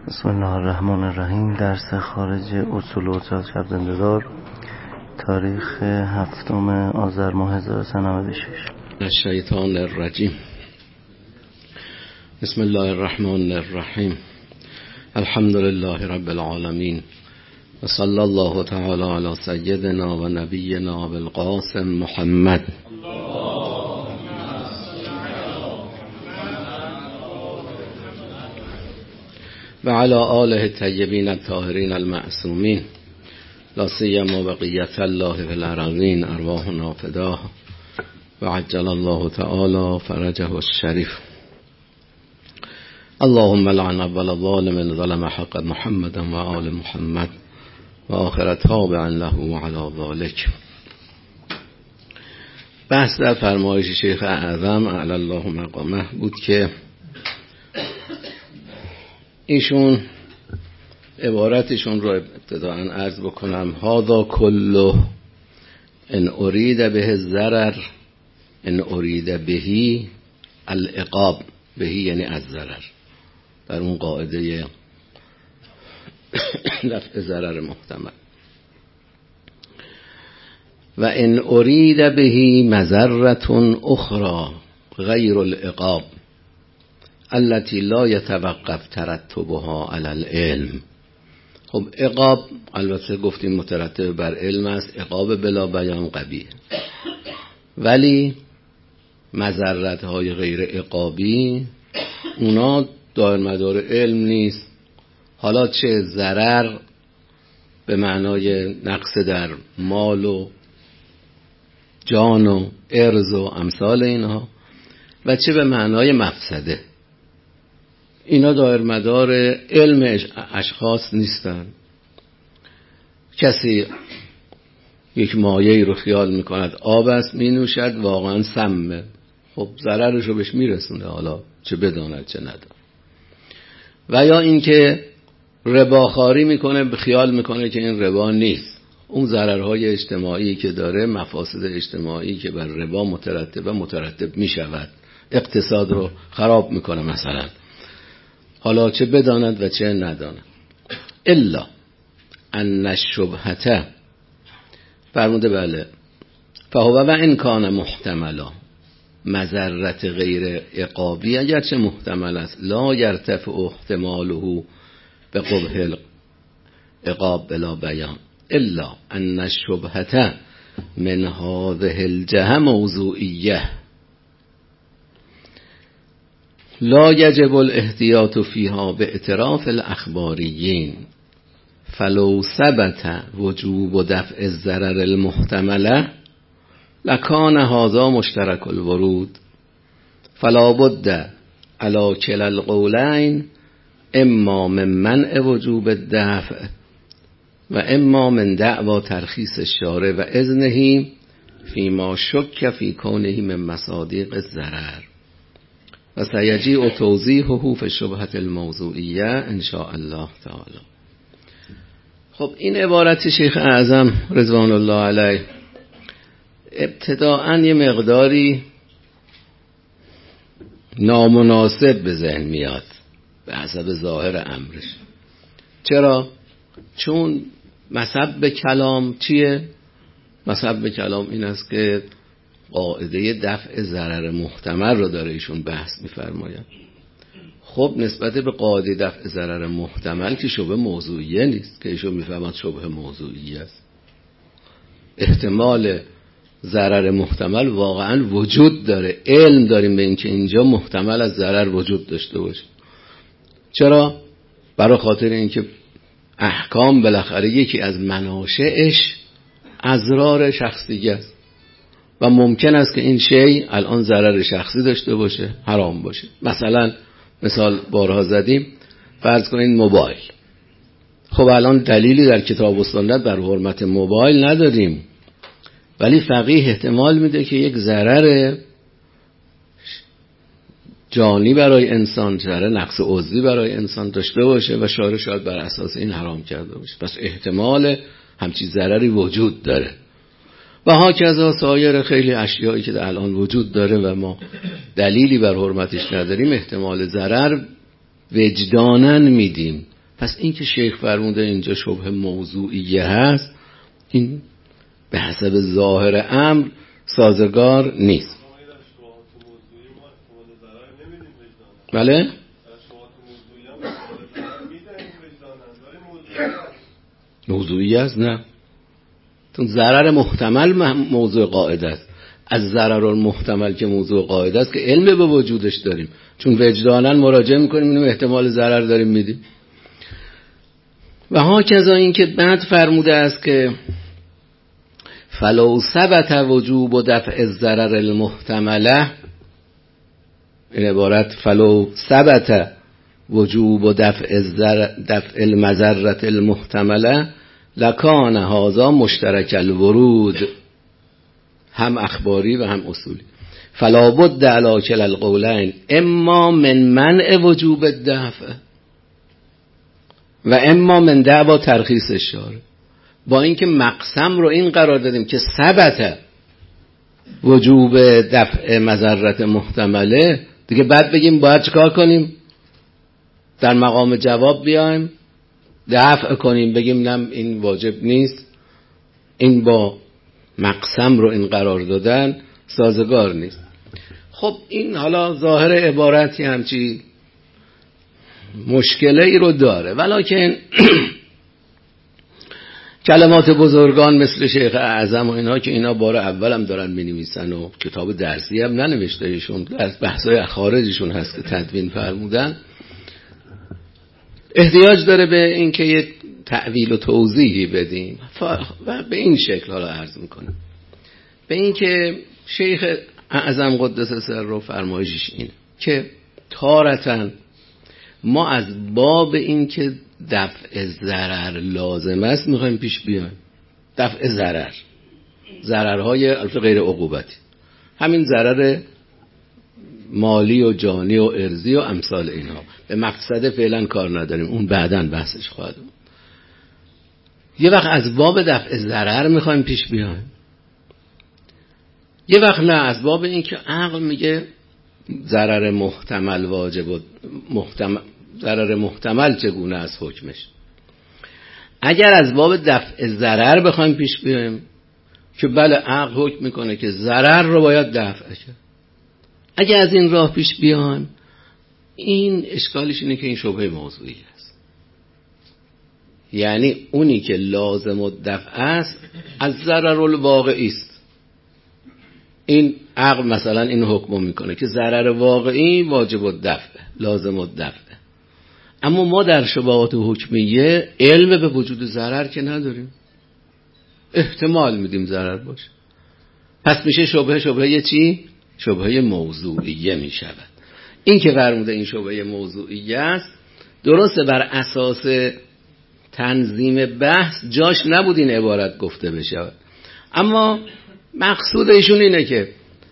بسم الله الرحمن الرحیم. درس خارج اصول و شب زنده‌دار، تاریخ 7 آذر ماه 1396. الشیطان الرجیم. بسم الله الرحمن الرحیم. الحمد لله رب العالمین و صلی الله تعالی علی سیدنا و نبینا بالقاسم محمد و علی آله الطیبین الطاهرین المعصومین لا سیما بقیة الله فی الارضین ارواحنا فداه و عجل الله تعالی فرجه الشریف. اللهم لعن اول ظالم ظلم حق محمد و آل محمد و آخر تابعا له و علی ذلک. بحث در فرمایش شیخ اعظم اعلی الله مقامه بود که ایشون عبارتشون رو ابتداءً عرض بکنم. هذا کله ان ارید به الضرر ان ارید بهی العقاب، بهی یعنی از ضرر، در اون قاعده دفع ضرر محتمل. و ان ارید بهی مضرة اخرى غیر العقاب التي لا يتوقف ترتبها على العلم. خب عقاب البته گفتیم مترتب بر علم است، عقاب بلا بیان قبیح، ولی مضرت های غیر عقابی اونا دائر مدار علم نیست. حالا چه ضرر به معنای نقص در مال و جان و ارز و امثال اینها، و چه به معنای مفسده، اینا دائر مدار علم اشخاص نیستن. کسی یک مایه رو خیال میکند آب است مینوشد، واقعا سمه، خب ضررش رو بهش میرسونه، حالا چه بداند چه نداند. و یا اینکه رباخواری میکنه، خیال میکنه که این ربا نیست، اون ضررهای اجتماعی که داره، مفاسد اجتماعی که بر ربا مترتب میشود، اقتصاد رو خراب میکنه مثلا، حالا چه بداند و چه نداند. الا ان الشبهه فرموده بله فهو و ان کان محتملا، مضرت غیر عقابی اگرچه محتمل است، لا یرتفع احتماله به قبح عقاب بلا بیان، الا ان الشبهه من هذه الجهه موضوعیه لا یجب الاحتیاط فیها باعتراف الاخباریین، فلو ثبت وجوب دفع الضرر المحتمله لکان هذا مشترک الورود، فلا بد علی کلا القولین اما من منع وجوب الدفع و اما من دعوی ترخیص الشارع و اذنه فیما شک فی کونه من مصادیق الضرر و سیجیء توضیحه فی الشبهة الموضوعیه ان شاء الله تعالی. خب این عبارت شیخ اعظم رضوان الله علیه ابتداءً یه مقداری نامناسب به ذهن میاد به حسب ظاهر امرش. چرا؟ چون مصب کلام چیه؟ مصب کلام این است که قاعده دفع ضرر محتمل رو داره ایشون بحث می‌فرماید. خب نسبت به قاعده دفع ضرر محتمل که شبه موضوعیه نیست که ایشون می‌فهمد شبه موضوعیه است. احتمال ضرر محتمل واقعا وجود داره، علم داریم به این که اینجا محتمل از ضرر وجود داشته باشه. چرا؟ برای خاطر اینکه احکام بالاخره یکی از مناشئش اضرار شخصی است و ممکن است که این شی الان ضرر شخصی داشته باشه، حرام باشه. مثال بارها زدیم، فرض کنین موبایل. خب الان دلیلی در کتاب و سنت بر حرمت موبایل نداریم، ولی فقیه احتمال میده که یک ضرر جانی برای انسان، ضرر نقص عضوی برای انسان داشته باشه و شارع شاید بر اساس این حرام کرده باشه. پس احتمال همچین ضرری وجود داره. و هاکذا سایر خیلی اشیایی که در الان وجود داره و ما دلیلی بر حرمتش نداریم، احتمال ضرر وجدانن میدیم، پس این که شیخ فرموده اینجا شبهه موضوعیه هست، این به حسب ظاهر امر سازگار نیست. بله؟ موضوعی است؟ نه، چون ضرر محتمل موضوع قاعده است. از ضرر المحتمل که موضوع قاعده است که علم به وجودش داریم، چون وجداناً مراجعه میکنیم اینو احتمال ضرر داریم میدیم. و ها کذا این که بعد فرموده است که فلو ثبت وجوب و دفع الضرر المحتمله، این عبارت فلو ثبت وجوب و دفع المضرة المحتمله لکان هذا مشترک الورود، هم اخباری و هم اصولی. فلا بد علی کلا القولین اما من منع وجوب الدفع و اما من دعوا ترخیص الشارع. با اینکه مقسم رو این قرار دادیم که ثبت وجوب دفع مضرت محتمله، دیگه بعد بگیم باید چیکار کنیم؟ در مقام جواب بیایم دفع کنیم، بگیم نه این واجب نیست. این با مقسم رو این قرار دادن سازگار نیست. خب این حالا ظاهر عبارتی همچی مشکله ای رو داره، ولکن کلمات بزرگان مثل شیخ اعظم و اینا که اینا بار اول هم دارن می نویسن و کتاب درسی هم ننوشته ایشون، از بحثای خارجشون هست که تدوین فرمودن، احتیاج داره به این که یه تأویل و توضیحی بدیم و به این شکل حالا عرض میکنم. به این که شیخ اعظم قدس سره فرمایشش اینه که تارتاً ما از باب این که دفع ضرر لازم است میخوایم پیش بیایم. دفع ضررهای البته غیر عقوبتی، همین ضرر مالی و جانی و ارضی و امثال اینها، به مقصد فعلا کار نداریم، اون بعداً بحثش خواهد بود. یه وقت از باب دفع ضرر میخوایم پیش بیایم، یه وقت نه از باب این که عقل میگه ضرر محتمل واجب و ضرر محتمل چگونه از حکمش. اگر از باب دفع ضرر بخوایم پیش بیایم که بله عقل حکم میکنه که ضرر رو باید دفع کرد، اگر از این راه پیش بیایم این اشکالش اینه که این شبهه موضوعی است. یعنی اونی که لازم الدفع است از ضرر الواقعی است. این عقل مثلا این حکم میکنه که ضرر واقعی واجب الدفع لازم الدفع، اما ما در شبهات حکمیه علم به وجود ضرر که نداریم، احتمال میدیم ضرر باشه، پس میشه شبهه چی؟ شبهه موضوعیه میشود. این که فرموده این شبهه موضوعیه است، درسته بر اساس تنظیم بحث جاش نبود این عبارت گفته بشه، اما مقصود ایشون اینه که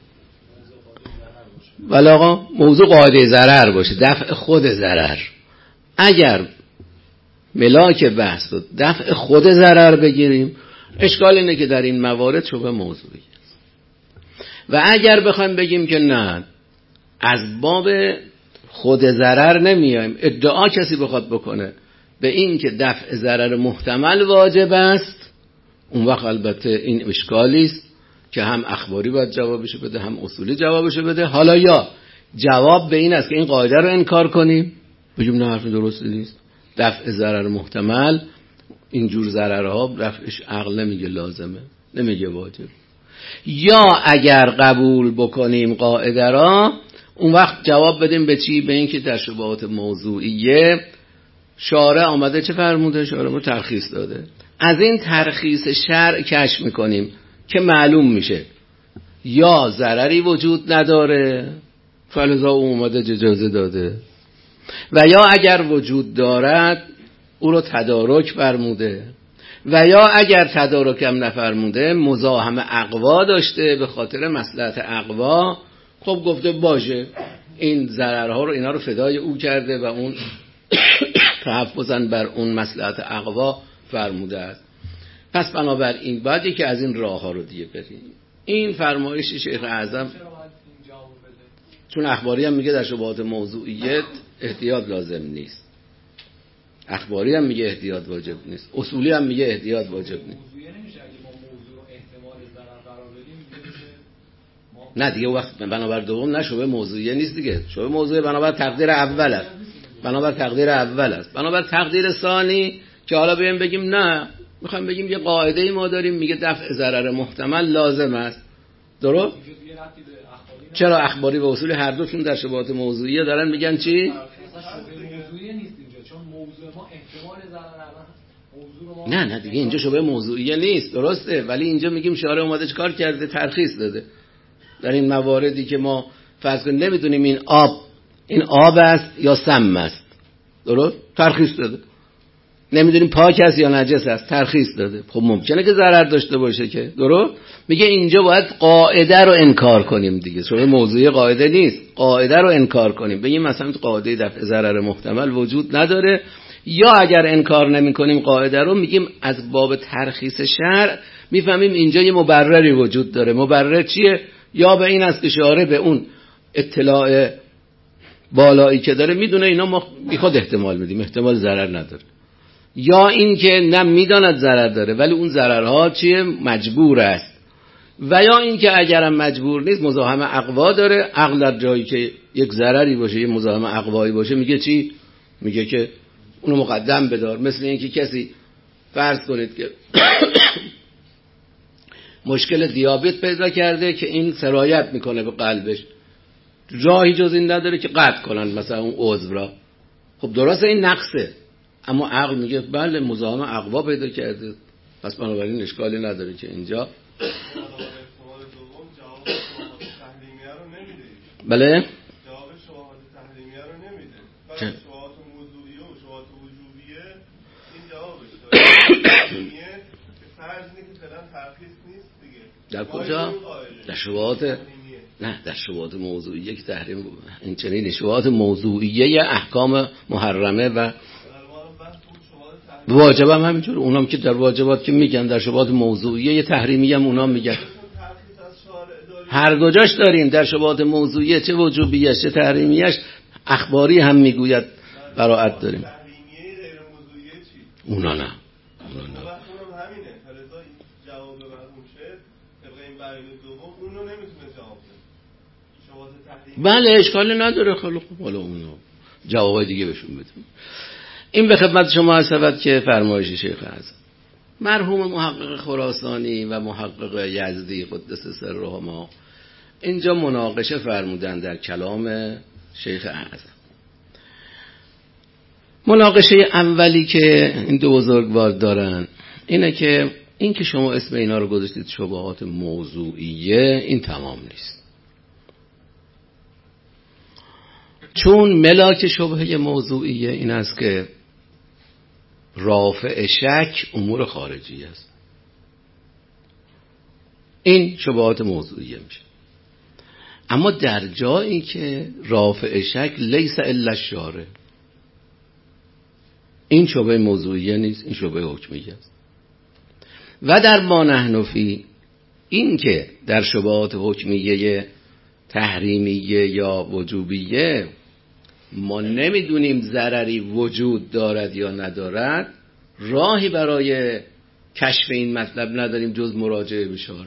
ولی آقا موضوع قاعده ضرر باشه، دفع خود ضرر. اگر ملاک بحث رو دفع خود ضرر بگیریم، اشکال اینه که در این موارد شبه موضوعی است. و اگر بخوایم بگیم که نه از باب خود ضرر نمیایم، ادعا کسی بخواد بکنه به این که دفع ضرر محتمل واجب است، اون وقت البته این اشکالی است که هم اخباری باید جوابشو بده هم اصولی جوابشو بده. حالا یا جواب به این است که این قاعده رو انکار کنیم، بگیم نه حرف درست نیست، دفع ضرر محتمل اینجور ضررها دفعش عقل نمیگه لازمه، نمیگه واجب. یا اگر قبول بکنیم قاعده را، اون وقت جواب بدیم به چی؟ به این که در شبهات موضوعیه شارع آمده چه فرموده؟ شارع ما ترخیص داده. از این ترخیص شرع کشف میکنیم که معلوم میشه یا ضرری وجود نداره فلذا او اومده اجازه داده، و یا اگر وجود دارد او رو تدارک فرموده، و یا اگر تدارک هم نفرموده مزاحم اقوا داشته به خاطر مصلحت اقوا، خب گفته باشه این ضررها رو اینا رو فدای او کرده و اون تحفظاً بر اون مصلحت اقوا فرموده است. پس بنابراین باید یکی از این راه ها رو دیگه بریم. این فرمایش شیخ اعظم، چون اخباری هم میگه در شبهات موضوعیت احتیاط لازم نیست. اخباری هم میگه احتیاط واجب نیست، اصولی هم میگه احتیاط واجب نیست. نه دیگه وقت بنابر دوم نه شبهه موضوعیه نیست دیگه، شبهه موضوعیه بنابر تقدیر اول است، بنابر تقدیر اول است. بنابر تقدیر ثانی که حالا بگیم نه، میخوایم بگیم یه قاعده‌ای ما داریم میگه دفع ضرر محتمل لازم است. درست؟ چرا اخباری و اصولی هر دوشون در شبهات موضوعیه دارن میگن چی؟ موضوعیه نیست اینجا، چون موضوع ما احتمال ضرر نه دیگه اینجا شبهه موضوعیه نیست، درسته، ولی اینجا میگیم شارع اومده چیکار کرده؟ ترخیص داده در این مواردی که ما فرض کنیم نمیدونیم این آب است یا سم است، درست؟ ترخیص داده. نمیدونیم پاک است یا نجس است، ترخیص داده. خب ممکنه که ضرر داشته باشه که، درست؟ میگه اینجا باید قاعده رو انکار کنیم دیگه، شبهه موضوعی قاعده نیست، قاعده رو انکار کنیم، بگیم مثلا قاعده دفع ضرر محتمل وجود نداره، یا اگر انکار نمی کنیم قاعده رو، میگیم از باب ترخیص شرع میفهمیم اینجا یه مبرری وجود داره. مبرر چیه؟ یا به این است که شارع به اون اطلاع بالایی که داره میدونه اینا ما بیخود احتمال میدیم، احتمال ضرر نداره، یا این که نه میداند ضرر داره ولی اون ضررها چیه؟ مجبور است، و یا این که اگرم مجبور نیست مزاحم اقوا داره، عقل در جایی که یک ضرری باشه یه مزاحم اقوایی باشه میگه چی؟ میگه که اونو مقدم بدار. مثل این که کسی فرض کنید که مشکل دیابت پیدا کرده که این سرایت میکنه به قلبش، راهی جز این نداره که قطع کنن مثلا اون عضو را. خب درسته این نقصه، اما عقل میگه بله مزاحم اقوا پیدا کرده، پس بنابراین اشکالی نداره که اینجا بله جواب شبهات تحریمیه رو نمیده، فقط شبهات موضوعیه و شبهات وجوبیه این جوابش داره. که فرض اینه که فعلا ترخیص نیست دیگه. در کجا؟ در شبهات نه، در شبهات موضوعیه که تحریم این چنین شبهات موضوعیه احکام محرمه و واجب هم همینجور، اونام که در واجبات که میگن در شبهات موضوعیه تحریمی هم اونا میگن. هر دو جاش داریم، در شبهات موضوعیه چه وجوبیش چه تحریمیش اخباری هم میگوید براعت داریم. اونا نه بله اشکالی نداره. خیلی خوب، حالا اونو جواب دیگه بهشون بدیم. این به خدمت شما هست که فرمایش شیخ اعظم مرحوم محقق خراسانی و محقق یزدی قدس سرهما اینجا مناقشه فرمودن در کلام شیخ اعظم. مناقشه اولی که این دو بزرگوار دارن اینه که این که شما اسم اینا رو گذاشتید شبهات موضوعیه، این تمام نیست، چون ملاک شبهه موضوعیه این است که رافع شک امور خارجی است. این شبهات موضوعیه میشه. اما در جایی که رافع شک لیس الا الشارع، این شبهه موضوعیه نیست، این شبهه حکمیه است. و در ما نحن فی، این که در شبهات حکمیه تحریمیه یا وجوبیه ما نمیدونیم ضرری وجود دارد یا ندارد، راهی برای کشف این مطلب نداریم جز مراجعه به شارع.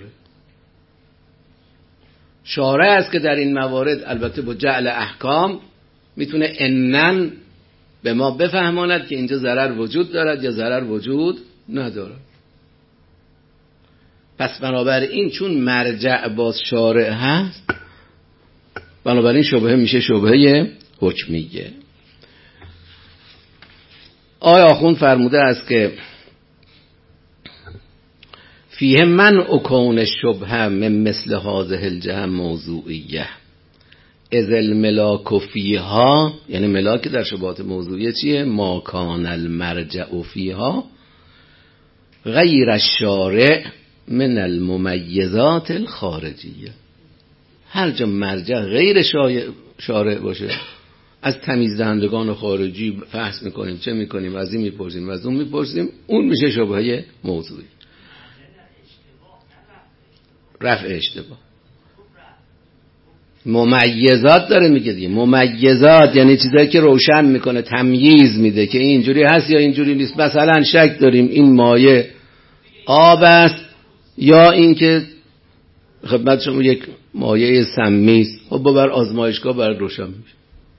شارع است که در این موارد البته با جعل احکام میتونه انن به ما بفهماند که اینجا ضرر وجود دارد یا ضرر وجود ندارد. پس بنابراین چون مرجع باز شارع هست، بنابراین شبهه میشه شبهه حکمیه. آیا آخوند فرموده است که فیه من اکون الشبهه من مثل هذه الجهه موضوعیه اذ الملاک فیها، یعنی ملاک در شبهات موضوعیه چیه؟ ما کان المرجع فیها غیر الشارع من الممیزات الخارجیه. هر جا مرجع غیر شارع باشه، از تمیز دهندگان خارجی بحث میکنیم، چه میکنیم، از این میپرسیم از اون میپرسیم، اون میشه شبهه موضوعی، رفع اشتباه. ممیزات داره میگه دیگه. ممیزات یعنی چیزایی که روشن میکنه، تمییز میده که اینجوری هست یا اینجوری نیست. مثلا شک داریم این مایه آب است یا این که خدمت شما یک مایه سمی است. خب ببر آزمایشگاه برات روشن میشه.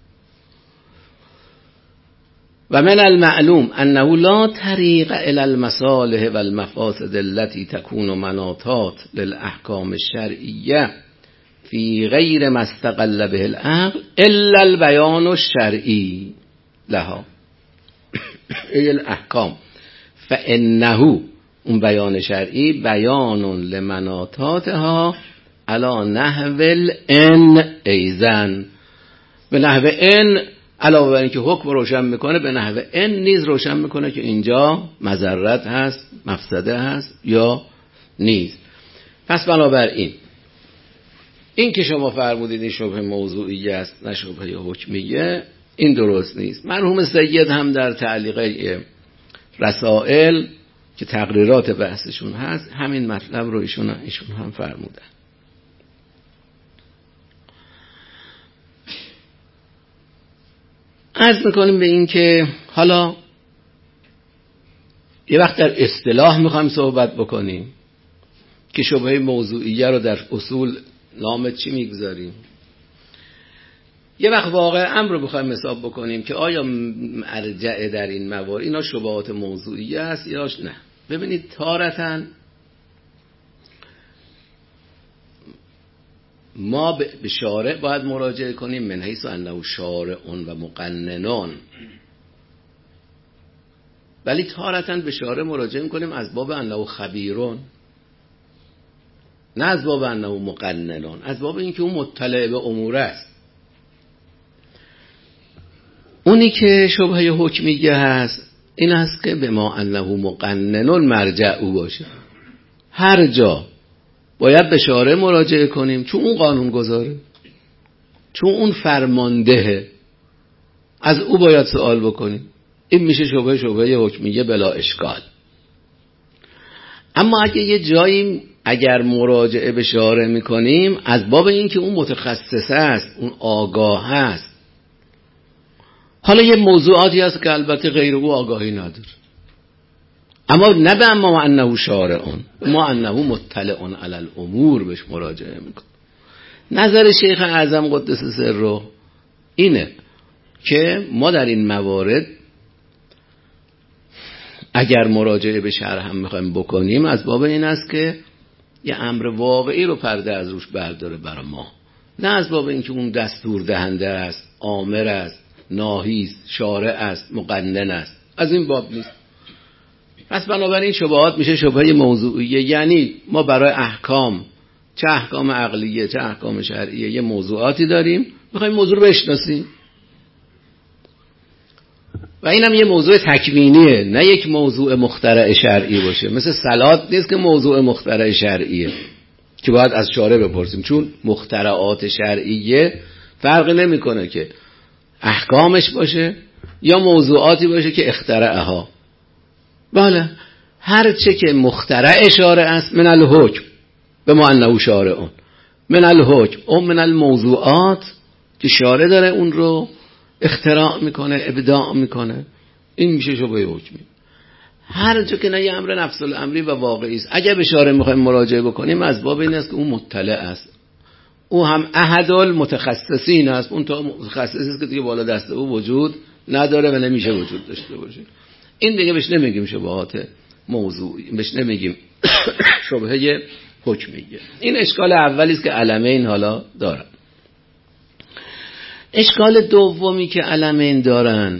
و من المعلوم انه لا طریق الی المصالح و المفاسد التي تكون مناطات للاحکام الشرعیه فی غیر ما استقل به العقل الا البیان الشرعی لها ای الاحکام فانه اون بیان شرعی بیان لمناطاتها علی نحو الان ایزن، به نحو ان علاوه بر اینکه حکم روشن میکنه به نحو ان نیز روشن میکنه که اینجا مضرت هست، مفسده هست یا نیست. پس بنابراین این که شما فرمودید این شبه موضوعی است نه شبه حکمیه، این درست نیست. مرحوم سید هم در تعلیق رسائل که تقریرات بحثشون هست همین مطلب رو ایشون هم فرمودن. عرض میکنیم به این که حالا یه وقت در اصطلاح میخوایم صحبت بکنیم که شبهه موضوعیه رو در اصول نام چی میگذاریم، یه وقت واقع امر رو بخوایم حساب بکنیم که آیا مرجع در این موارد اینا شبهات موضوعیه است یا نه. ببینید تارتاً ما به شارع باید مراجعه کنیم من حیث انه شارع و مقننون، ولی تارتاً به شارع مراجعه میکنیم از باب انه خبیرون، نه از باب انه مقننون، از باب اینکه اون مطلع به امور است. اونی که شبهه حکمیه هست این است که به ما انه مقننون مرجع او باشه. هر جا باید به شارع مراجعه کنیم چون اون قانون گذاره، چون اون فرماندهه، از او باید سوال بکنیم. این میشه شبهه حکمیه بلا اشکال. اما اگه یه جایی اگر مراجعه به شارع میکنیم از باب این که اون متخصص است، اون آگاه است، حالا یه موضوعاتی هست که البته غیر او آگاهی نداره، اما نه به ما انه شارعون، ما انه مطلعون علی الامور بهش مراجعه میکن. نظر شیخ اعظم قدس سره اینه که ما در این موارد اگر مراجعه به شرع هم میخوایم بکنیم از باب این است که یه امر واقعی رو پرده از روش برداره برای ما، نه از باب اینکه اون دستور دهنده است، آمر است، ناهی است، شارع است، مقنن است. از این باب نیست. پس بنابراین شبهات میشه شبهه موضوعیه، یعنی ما برای احکام، چه احکام عقلیه چه احکام شرعیه، یه موضوعاتی داریم میخوایم موضوع رو بشناسیم و اینم یه موضوع تکوینیه، نه یک موضوع مخترع شرعی باشه. مثل صلات نیست که موضوع مخترع شرعیه که باید از شارع بپرسیم، چون مخترعات شرعیه فرق نمیکنه که احکامش باشه یا موضوعاتی باشه که اخترعها. بله، هر چه که مخترع شارع است من الحکم به ما انه شارعون، من الحکم او من الموضوعات که شارع داره اون رو اختراع میکنه، ابداع میکنه، این میشه شبهه حکمی. هر جا که نه یه امر نفس الامری و واقعی است، اگر به شارع میخوایم مراجعه بکنیم از باب این است که اون مطلع است، او هم احد المتخصصین است، اون تا متخصصی است که دیگه بالا دست او وجود نداره و نمیشه وجود داشته باشه. این دیگه بهش نمیگیم شبهات موضوعی، بهش نمیگیم شبهه حکمیه. این اشکال اولی است که علمین حالا دارن. اشکال دومی که علمین دارن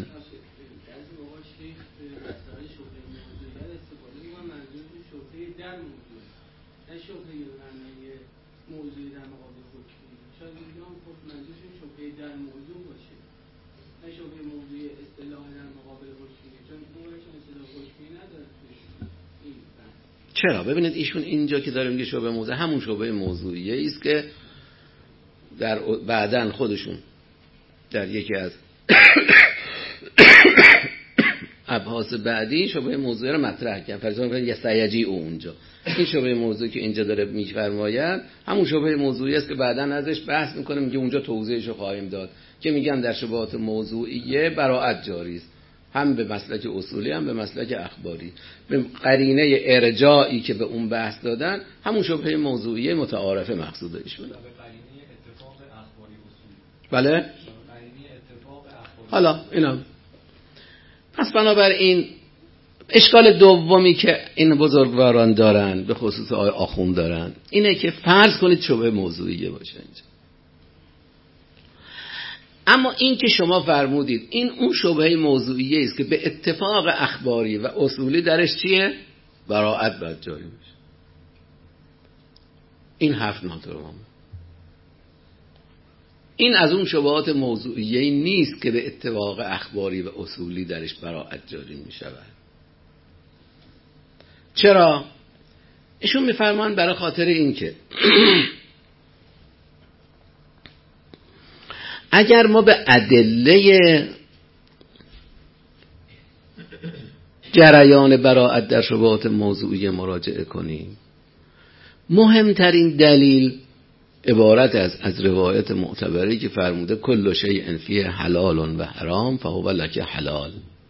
چرا؟ ببینید ایشون اینجا که داره میگه شبهه موضوع، همون شبهه موضوعیه است که در بعدن خودشون در یکی از مباحث بعدی شبهه موضوعی رو مطرح کرد. فرضاً یه سیجی اونجا این شبهه موضوعی که اینجا داره میفرماید همون شبهه موضوعی است که بعداً ازش بحث میکنه، میگه اونجا توضیحش رو خواهیم داد که میگن در شبهات موضوعیه براءت جاری است، هم به مسلک اصولی هم به مسلک اخباری. به قرینه ارجاعی که به اون بحث دادن همون شبهه موضوعیه متعارفه مقصوده ایشونه. بله؟ حالا اینا. پس بنابراین اشکال دومی که این بزرگواران دارن به خصوص آقای آخوند دارن اینه که فرض کنید شبهه موضوعیه باشه اینجا، اما این که شما فرمودید این اون شبهه موضوعیه است که به اتفاق اخباری و اصولی درش چیه؟ براءت باید جاری بشه. این حرف نادرست. این از اون شبهات موضوعیه نیست که به اتفاق اخباری و اصولی درش براءت جاری می شود. چرا؟ ایشون میفرمان برای خاطر این که اگر ما به ادله جریان براءت در شبهات موضوعیه مراجعه کنیم، مهمترین دلیل عبارت از روایت معتبری که فرموده کل شیء فیه حلال و حرام فهو لک حلال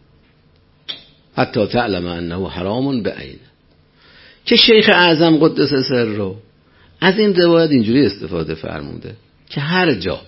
حتی تعلم انه حرام بعینه، که شیخ اعظم قدس سره از این روایت اینجوری استفاده فرموده که هر جا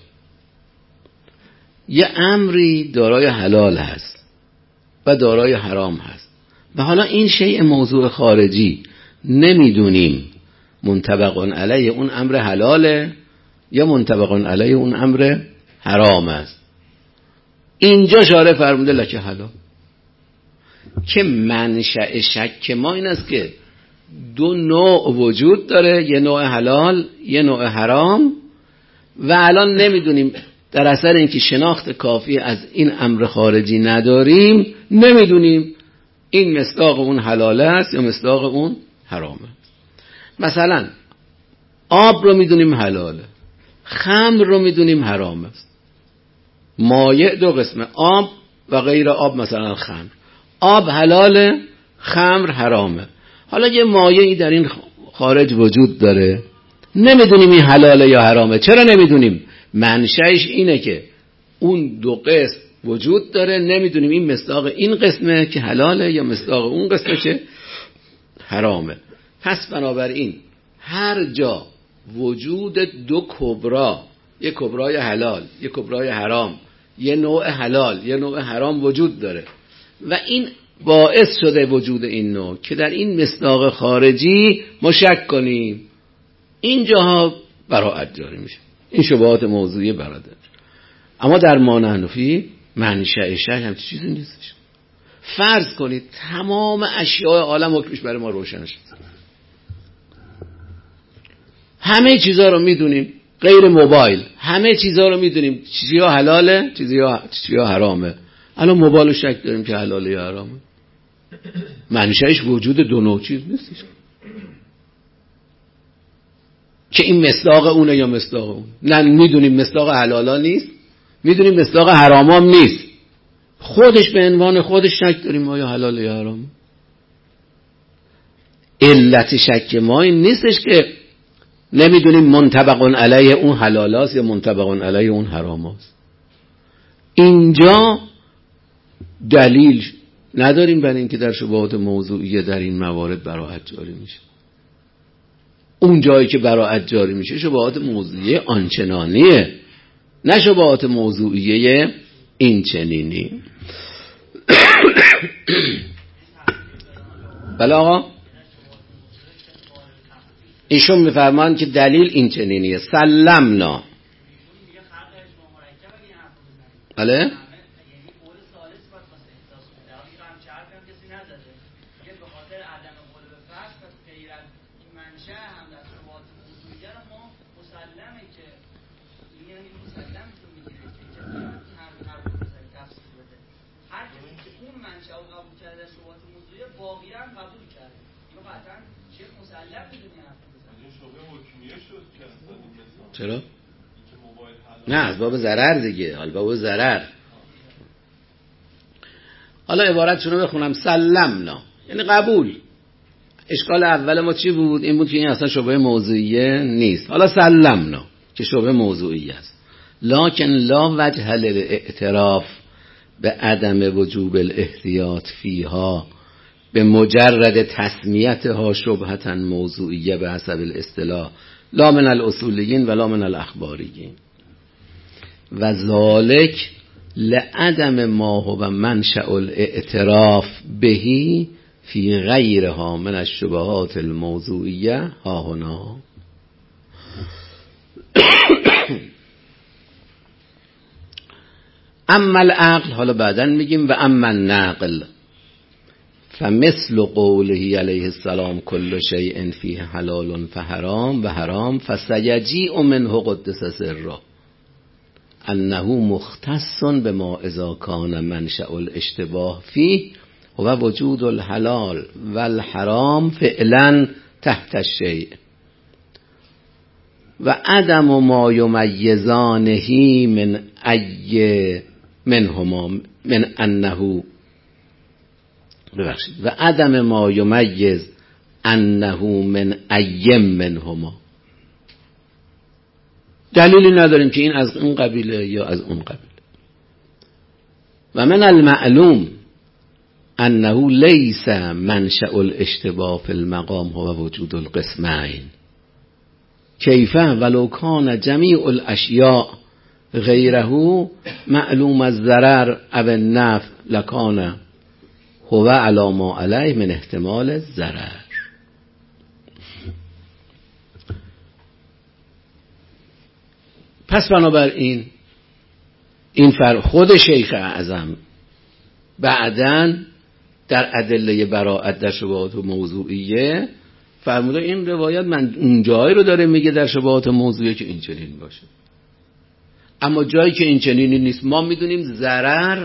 یه امری دارای حلال هست و دارای حرام هست و حالا این شیء موضوع خارجی نمیدونیم منطبق علیه اون امر حلاله یا منطبق علیه اون امر حرام است، اینجا شارع فرموده لک حلال. که منشأ شک ما این است که دو نوع وجود داره، یه نوع حلال یه نوع حرام، و الان نمیدونیم در اثر اینکه شناخت کافی از این امر خارجی نداریم نمیدونیم این مصداق اون حلال است یا مصداق اون حرامه. مثلا آب رو میدونیم حلاله، خمر رو میدونیم حرام است. مایع دو قسمه، آب و غیر آب. مثلا خمر، آب حلاله، خمر حرامه. حالا یه مایعی در این خارج وجود داره، نمیدونیم این حلاله یا حرامه. چرا نمیدونیم؟ منشأش اینه که اون دو قسم وجود داره، نمیدونیم این مصداق این قسمه که حلاله یا مصداق اون قسمه که حرامه. پس بنابراین هر جا وجود دو کبرا، یک کبرای حلال یک کبرای حرام، یه نوع حلال یه نوع حرام وجود داره و این باعث شده وجود این نوع که در این مصداق خارجی ما شک کنیم، اینجاها براءت جاری میشه. این شبهات موضوعی برادر. اما در ما نحنفی منشأ شک همچین چیزی نیستش. فرض کنید تمام اشیاء عالم حکمش برای ما روشن شد، همه چیزا رو میدونیم غیر موبایل، همه چیزا رو میدونیم چیزیا حلاله چیزیا حرامه. الان موبایل شک داریم که حلاله یا حرامه. منشأش وجود دو نوع چیز نیستش که این مصداق اونه یا مصداق اون. نه میدونیم مصداق حلالا نیست، میدونیم مصداق حرامام نیست، خودش به عنوان خودش شک داریم آیا حلاله یا حرامه. علت شک ما این نیستش که نمیدونیم منطبق علیه اون حلالاست یا منطبق علیه اون حراماست. اینجا دلیل نداریم برای اینکه در شبهات موضوعیه در این موارد براءت جاری میشه. اون جایی که براءت جاری میشه شبهات موضوعیه آنچنانیه، نه شبهات موضوعیه این چنینی. بله آقا، ایشون میفرمان که دلیل این چنینیه. سلمنا. بله چرا؟ نه از باب ضرر دیگه، حال باب ضرر. حالا عبارتشون رو بخونم. سلمنا یعنی قبول. اشکال اول ما چی بود؟ این بود که این اصلا شبهه موضوعیه نیست. حالا سلمنا که شبهه موضوعی است، لکن لا وجه للاعتراف به عدم وجوب الاحتیاط فیها به مجرد تسمیتها شبهة موضوعیه به حسب الاصطلاح لا من الاصولیین ولا من الاخباریین و ذالک لعدم ما هو منشأ الاعتراف بهی فی غیرها من الشبهات الموضوعیه ها هنا. اما العقل، حالا بعداً میگیم و اما النقل فمثل قوله علیه السلام کل شیء فیه حلال فحرام و حرام فسیجیء منه قدس سره انه مختص بما اذا کان منشأ الاشتباه فیه و وجود الحلال و الحرام فعلا تحت الشیء و عدم ما یمیزانه من ای منهما من انه ببخشید و عدم ما یمیز انه من ای منهما. دلیلی نداریم که این از اون قبیله یا از اون قبیله. و من المعلوم انه لیس منشأ الاشتباه فی المقام هو وجود القسمین کیفه ولو کان جمیع الاشیاء غیره معلوم الضرر او النفع لکان هو علی ما علیه من احتمال الضرر. پس بنابراین این خود شیخ اعظم بعداً در ادله براءت در شبهات موضوعیه فرموده این روایت من اون جایی رو داره میگه در شبهات موضوعیه که این چنین باشه، اما جایی که این چنینی نیست ما میدونیم ضرر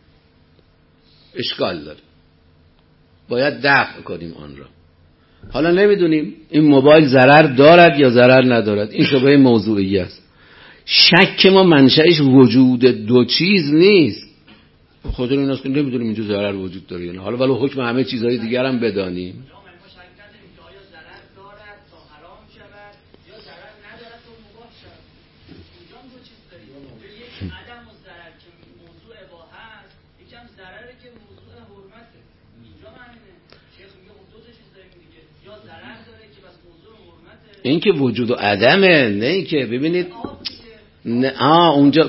اشکال داره، باید دفع کنیم آن را. حالا نمیدونیم این موبایل ضرر دارد یا ضرر ندارد، این شبهه موضوعی است. شک ما منشأش وجود دو چیز نیست، خود این است که نمیدونیم اینجا ضرر وجود داره یا نه، حالا ولی حکم همه چیزهای دیگر هم بدانیم. این که وجود و عدمه، نه این که ببینید نه اونجا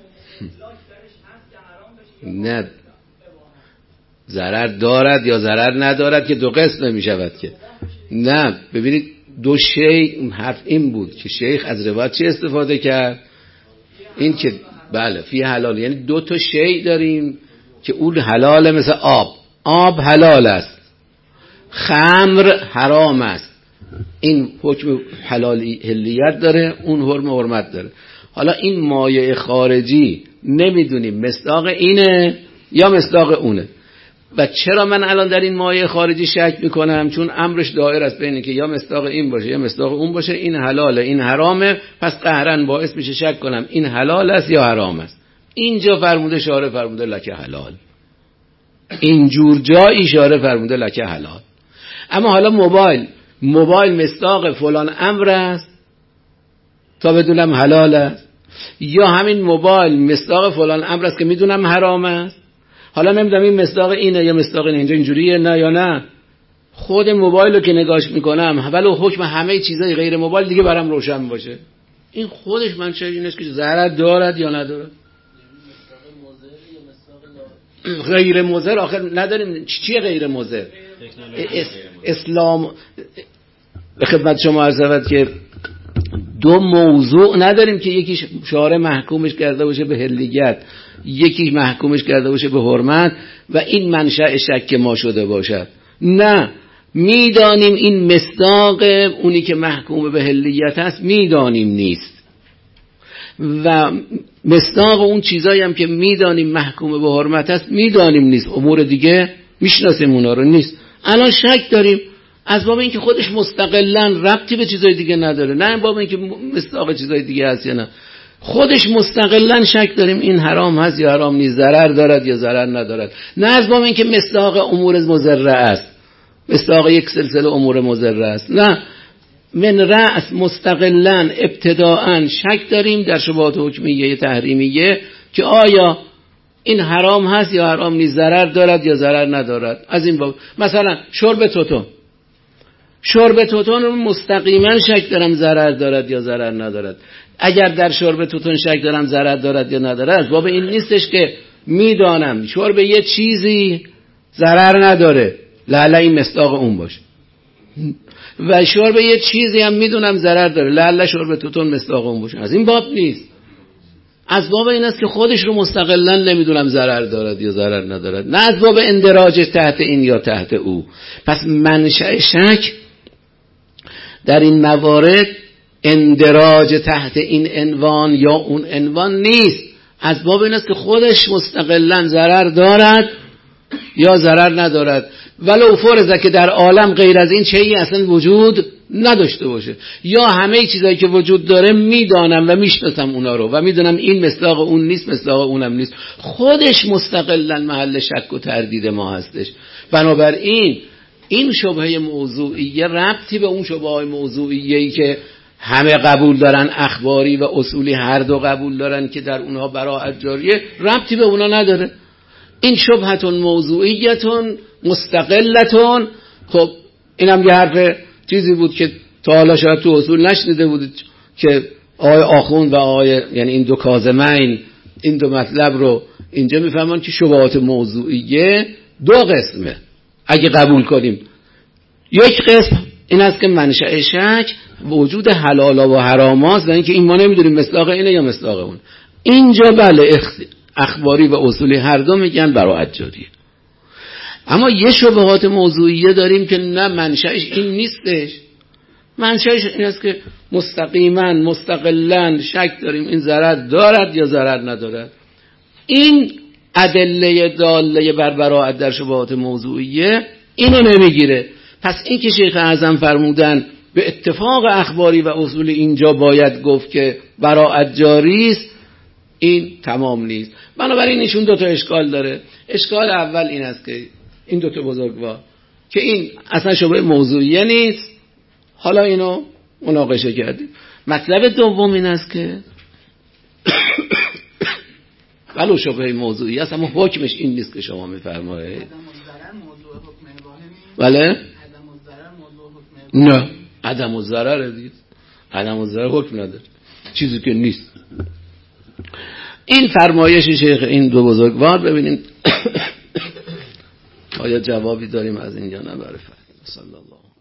نه ضرر دارد یا ضرر ندارد که دو قسم نمی شود که نه. ببینید دو شی، حرف این بود که شیخ از روایت چه استفاده کرد، این که بله فی حلال، یعنی دو تا شی داریم که اون حلاله، مثل آب حلال است، خمر حرام است، این حکم حلیت داره، اون حرم حرمت داره. حالا این مایع خارجی نمیدونیم مصداق اینه یا مصداق اونه. و چرا من الان در این مایع خارجی شک میکنم؟ چون امرش دایر است بین که یا مصداق این باشه یا مصداق اون باشه، این حلاله این حرامه، پس قهرن باعث میشه شک کنم این حلال است یا حرام است. اینجا فرموده شارع فرموده لکه حلال، اینجور جا اشاره فرموده لکه حلال. اما حالا موبایل مصداق فلان امر است تا بدونم حلال است، یا همین موبایل مصداق فلان امر است که میدونم حرام است. حالا نمیدونم این مصداق اینه یا مصداق اینجا اینجوریه نه یا نه. خود موبایل رو که نگاش میکنم ولی حکم همه چیزای غیر موبایل دیگه برام روشن باشه، این خودش منشأ این است که ضرر دارد یا ندارد. غیر مضر آخر نداریم. چیه غیر مضر؟ اسلام به خدمت شما عرض شود که دو موضوع نداریم که یکی شارع محکومش کرده باشه به حلیت، یکی محکومش کرده باشه به حرمت و این منشأ شک ما شده باشد. نه، میدانیم این مصداق اونی که محکوم به حلیت هست میدانیم نیست، و مصداق اون چیزایی هم که میدانیم محکوم به حرمت هست میدانیم نیست. امور دیگه میشناسیم اونا رو نیست. الان شک داریم از باب اینکه خودش مستقلاً ربطی به چیزای دیگه نداره، نه باب اینکه مصداق چیزای دیگه هست یا نه. خودش مستقلا شک داریم این حرام هست یا حرام نیست، ضرر دارد یا ضرر ندارد، نه از باب اینکه مصداق امور مضره است، مصداق یک سلسله امور مضره است، نه، من رأس مستقلا ابتداءً شک داریم در شبهات حکمیه تحریمیه که آیا این حرام هست یا حرام نیست، ضرر دارد یا ضرر ندارد. از این باب مثلا شرب توتون رو مستقیما شک دارم ضرر دارد یا ضرر ندارد. اگر در شرب توتون شک دارم ضرر دارد یا ندارد، از باب این نیستش که میدانم شرب یه چیزی ضرر نداره لعل این مصداق اون باشه، و شرب یه چیزی هم میدونم ضرر داره لعل شرب توتون مصداق اون باشه. از این باب نیست، از باب این است که خودش رو مستقلا نمیدونم ضرر دارد یا ضرر ندارد، نه از باب اندراج تحت این یا تحت او. پس منشأ شک در این موارد اندراج تحت این عنوان یا اون عنوان نیست، از باب این است که خودش مستقلا ضرر دارد یا ضرر ندارد، ولو فرض که در عالم غیر از این چیزی اصلا وجود نداشته باشه، یا همه چیزایی که وجود داره میدانم و میشناسم اونا رو و میدونم این مصداق اون نیست مصداق اونم نیست، خودش مستقلا محل شک و تردید ما هستش. بنابراین این شبهه موضوعیه ربطی به اون شبهه موضوعیه‌ای که همه قبول دارن، اخباری و اصولی هر دو قبول دارن که در اونها براءت جاریه، ربطی به اونا نداره. این شبهتون موضوعیتون مستقلتون. خب اینم یه حرف چیزی بود که تا حالا شاید تو اصول نشنیده بودید که آقای آخوند و آقای یعنی این دو کاظمین این دو مطلب رو اینجا میفهمن که شبهات موضوعیه دو قسمه. اگه قبول کنیم یک قسم این است که منشأ شک وجود حلالا و حراماست و اینکه این ما نمیدونیم مصداق اینه یا مصداق اون. اینجا بله اخباری و اصولی هر دو میگن براءت جاریه. اما یه شبهات موضوعیه داریم که نه منشأش این نیستش، منشأش این است که مستقیما مستقلا شک داریم این ضرر دارد یا ضرر ندارد. این ادله داله بر براءت در شبهات موضوعیه اینو نمیگیره. پس این که شیخ اعظم فرمودن به اتفاق اخباری و اصولی اینجا باید گفت که براءت جاری است، این تمام نیست. بنابراین ایشون دو تا اشکال داره. اشکال اول این است که این دو تا بزرگوار که این اصلا شبهه موضوعیه نیست، حالا اینو مناقشه کردیم. مطلب دوم این است که ولو شبهه موضوعیه است اما حکمش این نیست که شما میفرمایید. بله؟ نه، عدم الضرر دید. عدم الضرر حکم نداره، چیزی که نیست. این فرمایش شیخ این دو بزرگوار ببینید آیا جوابی داریم از اینجا؟ نه برای فرق. صلی الله